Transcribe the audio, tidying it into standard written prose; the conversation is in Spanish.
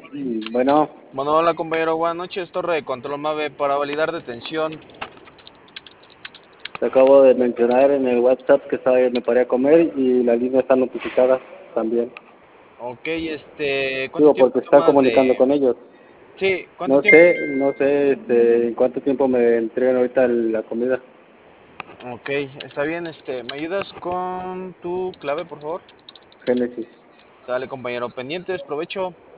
Bueno, Bueno, hola compañero, buenas noches, Torre de Control Mave para validar detención. te acabo de mencionar en el WhatsApp que estaba me paré a comer y la línea está notificada también. Ok, ¿cuánto Digo, tiempo porque está tomas de...? comunicando con ellos. Sí, ¿cuánto No tiempo? sé, no sé en cuánto tiempo me entregan ahorita la comida. Ok, está bien, ¿me ayudas con tu clave, por favor? Génesis. Sale compañero, pendientes, provecho.